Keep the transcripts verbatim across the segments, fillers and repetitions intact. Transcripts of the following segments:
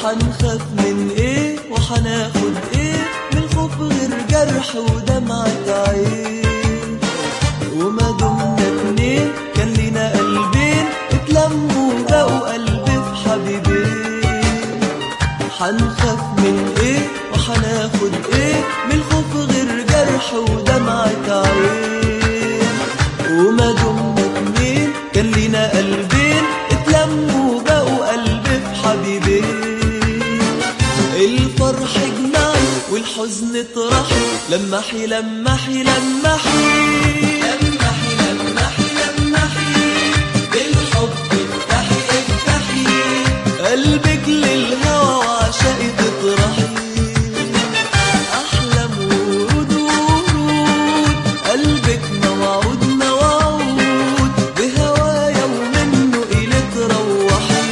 حنخاف من ايه وحناخد ايه من الخوف غير جرح ودمعة عين؟ وما دمنا اتنين كان لينا قلبين اتلموا بقوا قلبي في حبيبين. حنخاف من ايه وحناخد ايه من الخوف غير جرح ودمعة عين؟ وما دمنا اتنين كان لينا قلبين اتلموا بقوا قلبي في حبيبين. الفرح جمعي والحزن طرحي لمحي لمحي لمحي لمحي لمحي لمحي بالحب افتحي افتحي قلبك للهوى وعشقي تطرحي. أحلام ورود ورود قلبك موعود موعود بهوايا ومنه إلي تروحي.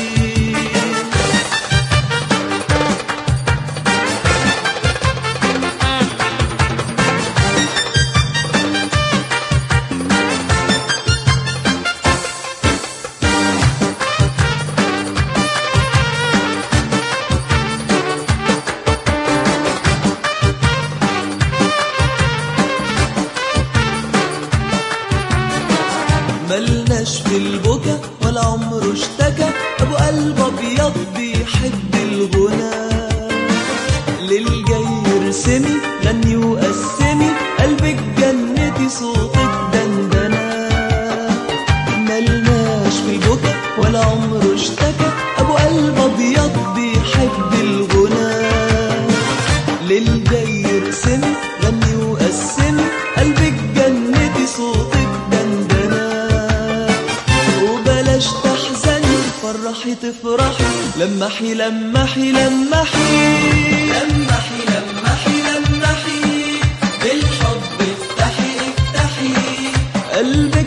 ملناش في البكا ولا عمره اشتكى ابو قلب ابيض بيحب الغنى. للجاي ارسمي غني وقسمي قلبك جنتي صوتك دندنة. ملناش في البكا ولا عمره اشتكى ابو قلب ابيض بيحب الغنى. للجاي ارسمي غني وقسمي قلبك جنتي صوتك فرحي تفرحي لمحي لمحي لمحي لمحي لمحي لمحي بالحب افتحي افتحي قلبك